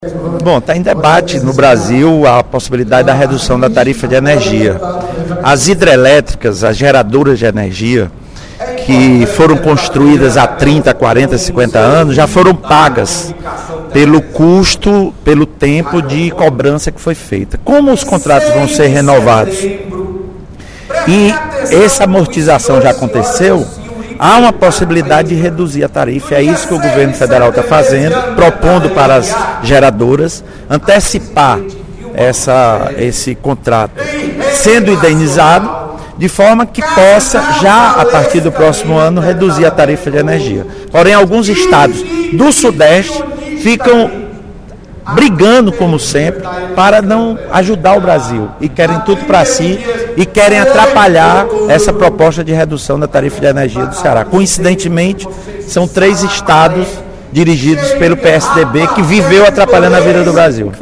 Bom, está em debate no Brasil a possibilidade da redução da tarifa de energia. As hidrelétricas, as geradoras de energia, que foram construídas há 30, 40, 50 anos, já foram pagas pelo custo, pelo tempo de cobrança que foi feita. Como os contratos vão ser renovados e essa amortização já aconteceu, há uma possibilidade de reduzir a tarifa. É isso que o governo federal está fazendo, propondo para as geradoras antecipar esse contrato sendo indenizado, de forma que possa, já a partir do próximo ano, reduzir a tarifa de energia. Porém, alguns estados do Sudeste ficam brigando, como sempre, para não ajudar o Brasil, e querem tudo para si, e querem atrapalhar essa proposta de redução da tarifa de energia do Ceará. Coincidentemente, são 3 estados dirigidos pelo PSDB que viveu atrapalhando a vida do Brasil.